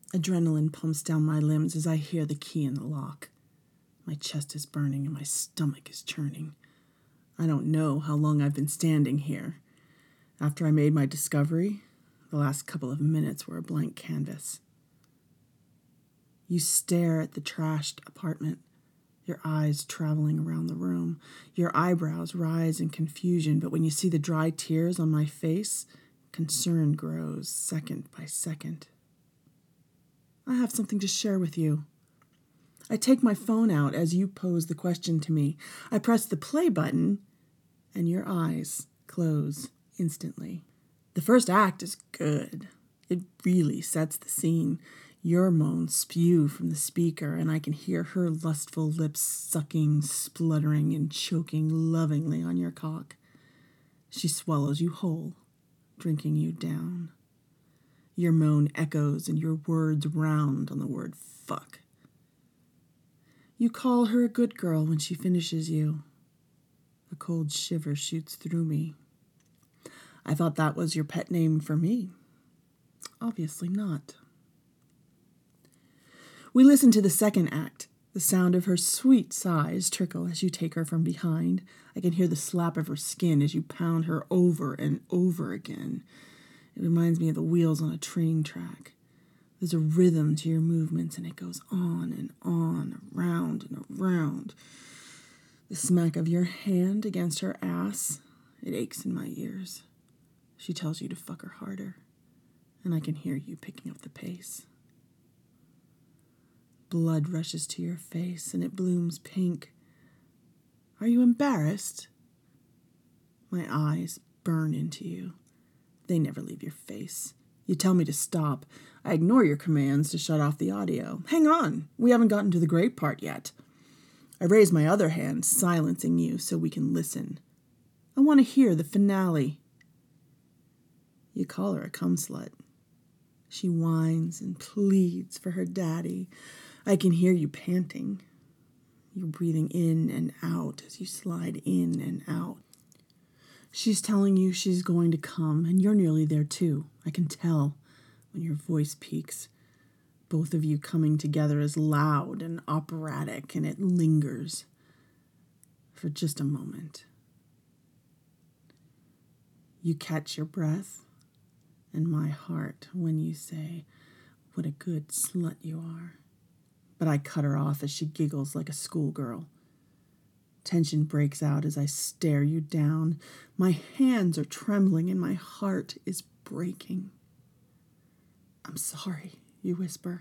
Adrenaline pumps down my limbs as I hear the key in the lock. My chest is burning and my stomach is churning. I don't know how long I've been standing here. After I made my discovery, the last couple of minutes were a blank canvas. You stare at the trashed apartment, your eyes traveling around the room. Your eyebrows rise in confusion, but when you see the dry tears on my face, concern grows second by second. I have something to share with you. I take my phone out as you pose the question to me. I press the play button, and your eyes close instantly. The first act is good. It really sets the scene. Your moans spew from the speaker, and I can hear her lustful lips sucking, spluttering, and choking lovingly on your cock. She swallows you whole, drinking you down. Your moan echoes and your words round on the word fuck. You call her a good girl when she finishes you. A cold shiver shoots through me. I thought that was your pet name for me. Obviously not. We listen to the second act, the sound of her sweet sighs trickle as you take her from behind. I can hear the slap of her skin as you pound her over and over again. It reminds me of the wheels on a train track. There's a rhythm to your movements, and it goes on and on, around and around. The smack of your hand against her ass, it aches in my ears. She tells you to fuck her harder, and I can hear you picking up the pace. Blood rushes to your face, and it blooms pink. Are you embarrassed? My eyes burn into you. They never leave your face. You tell me to stop. I ignore your commands to shut off the audio. Hang on, we haven't gotten to the great part yet. I raise my other hand, silencing you so we can listen. I want to hear the finale. You call her a cum slut. She whines and pleads for her daddy. I can hear you panting. You're breathing in and out as you slide in and out. She's telling you she's going to come, and you're nearly there too. I can tell when your voice peaks. Both of you coming together is loud and operatic, and it lingers for just a moment. You catch your breath and my heart when you say, "What a good slut you are." But I cut her off as she giggles like a schoolgirl. Tension breaks out as I stare you down. My hands are trembling and my heart is breaking. "I'm sorry," you whisper.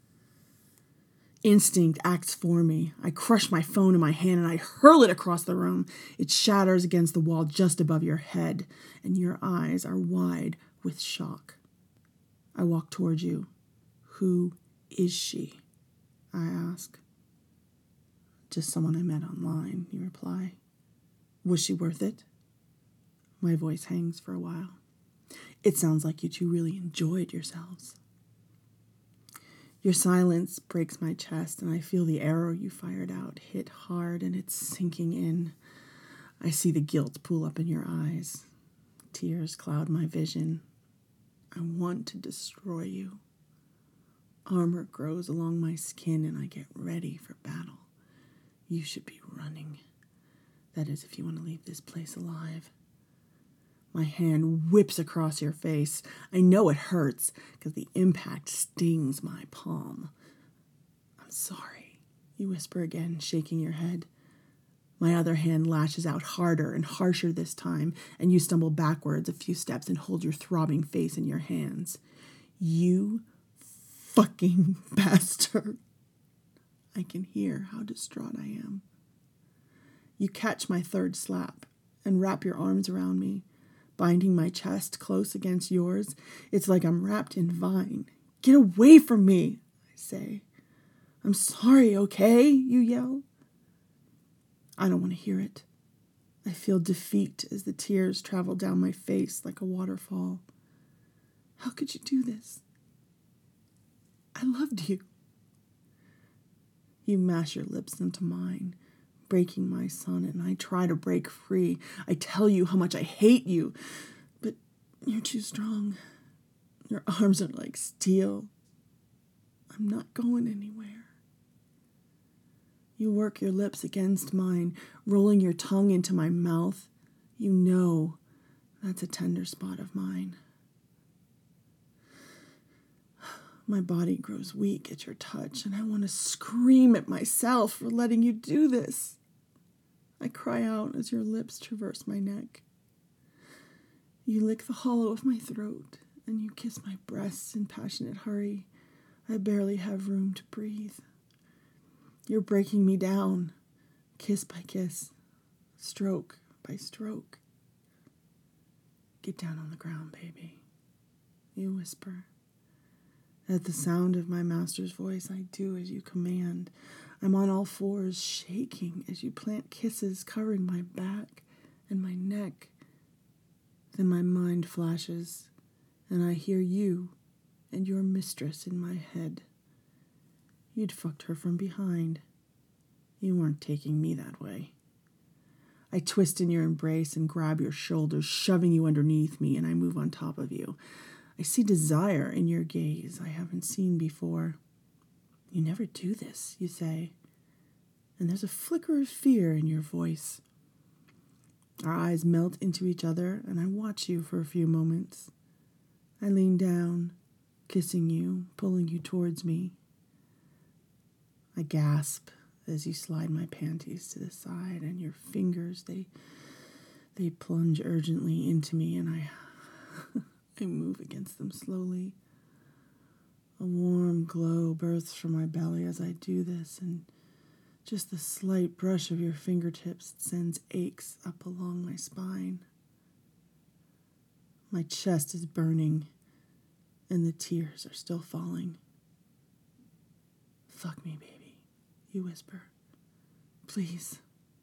Instinct acts for me. I crush my phone in my hand and I hurl it across the room. It shatters against the wall just above your head, and your eyes are wide with shock. I walk towards you. "Who is she?" I ask. "Just someone I met online," you reply. "Was she worth it?" My voice hangs for a while. "It sounds like you two really enjoyed yourselves." Your silence breaks my chest, and I feel the arrow you fired out hit hard, and it's sinking in. I see the guilt pool up in your eyes. Tears cloud my vision. I want to destroy you. Armor grows along my skin, and I get ready for battle. You should be running. That is, if you want to leave this place alive. My hand whips across your face. I know it hurts because the impact stings my palm. "I'm sorry," you whisper again, shaking your head. My other hand lashes out harder and harsher this time, and you stumble backwards a few steps and hold your throbbing face in your hands. "You fucking bastard." I can hear how distraught I am. You catch my third slap and wrap your arms around me, binding my chest close against yours. It's like I'm wrapped in vine. "Get away from me," I say. "I'm sorry, okay?" you yell. I don't want to hear it. I feel defeat as the tears travel down my face like a waterfall. How could you do this? I loved you. You mash your lips into mine, breaking my sonnet, and I try to break free. I tell you how much I hate you, but you're too strong. Your arms are like steel. I'm not going anywhere. You work your lips against mine, rolling your tongue into my mouth. You know that's a tender spot of mine. My body grows weak at your touch, and I want to scream at myself for letting you do this. I cry out as your lips traverse my neck. You lick the hollow of my throat, and you kiss my breasts in passionate hurry. I barely have room to breathe. You're breaking me down, kiss by kiss, stroke by stroke. Get down on the ground, baby, you whisper. At the sound of my master's voice, I do as you command. I'm on all fours, shaking as you plant kisses covering my back and my neck. Then my mind flashes, and I hear you and your mistress in my head. You'd fucked her from behind. You weren't taking me that way. I twist in your embrace and grab your shoulders, shoving you underneath me, and I move on top of you. I see desire in your gaze I haven't seen before. You never do this, you say, and there's a flicker of fear in your voice. Our eyes melt into each other, and I watch you for a few moments. I lean down, kissing you, pulling you towards me. I gasp as you slide my panties to the side, and your fingers, they plunge urgently into me, and I move against them slowly. A warm glow bursts from my belly as I do this, and just the slight brush of your fingertips sends aches up along my spine. My chest is burning, and the tears are still falling. Fuck me, baby, you whisper. Please.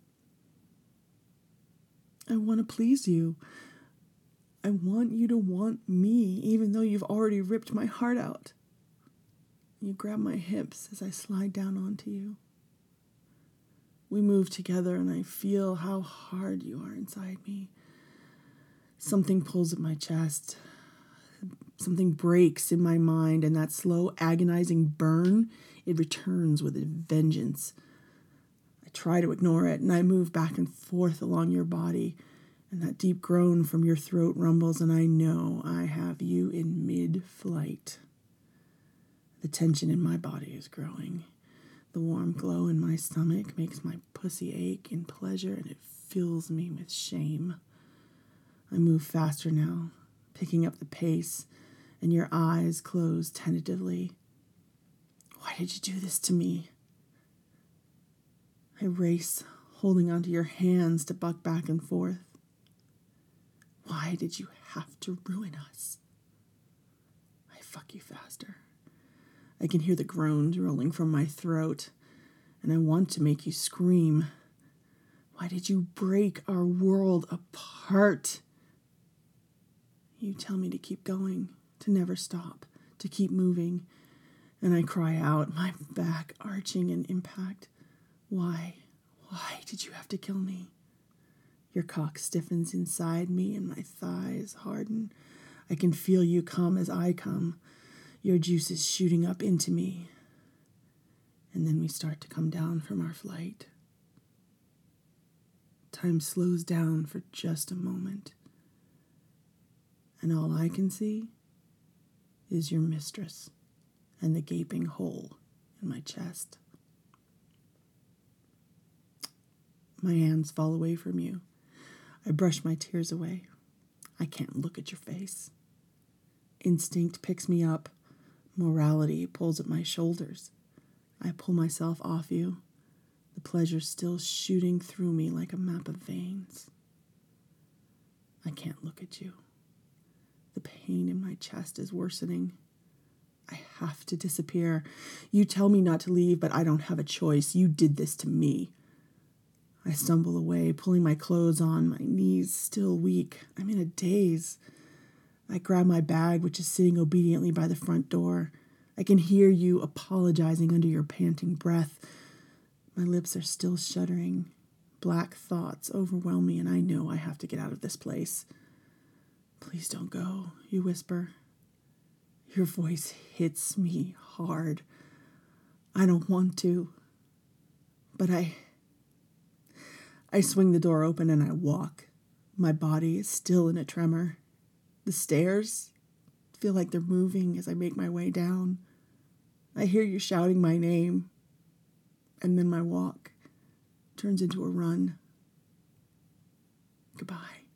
I want to please you. I want you to want me, even though you've already ripped my heart out. You grab my hips as I slide down onto you. We move together, and I feel how hard you are inside me. Something pulls at my chest. Something breaks in my mind, and that slow, agonizing burn, it returns with a vengeance. I try to ignore it, and I move back and forth along your body, and that deep groan from your throat rumbles, and I know I have you in mid-flight. The tension in my body is growing. The warm glow in my stomach makes my pussy ache in pleasure, and it fills me with shame. I move faster now, picking up the pace, and your eyes close tentatively. Why did you do this to me? I race, holding onto your hands to buck back and forth. Why did you have to ruin us? I fuck you faster. I can hear the groans rolling from my throat, and I want to make you scream. Why did you break our world apart? You tell me to keep going, to never stop, to keep moving, and I cry out, my back arching in impact. Why did you have to kill me? Your cock stiffens inside me, and my thighs harden. I can feel you come as I come. Your juices shooting up into me. And then we start to come down from our flight. Time slows down for just a moment. And all I can see is your mistress and the gaping hole in my chest. My hands fall away from you. I brush my tears away. I can't look at your face. Instinct picks me up. Morality pulls at my shoulders. I pull myself off you, the pleasure still shooting through me like a map of veins. I can't look at you. The pain in my chest is worsening. I have to disappear. You tell me not to leave, but I don't have a choice. You did this to me. I stumble away, pulling my clothes on, my knees still weak. I'm in a daze. I grab my bag, which is sitting obediently by the front door. I can hear you apologizing under your panting breath. My lips are still shuddering. Black thoughts overwhelm me, and I know I have to get out of this place. Please don't go, you whisper. Your voice hits me hard. I don't want to, but I swing the door open and I walk. My body is still in a tremor. The stairs feel like they're moving as I make my way down. I hear you shouting my name, and then my walk turns into a run. Goodbye.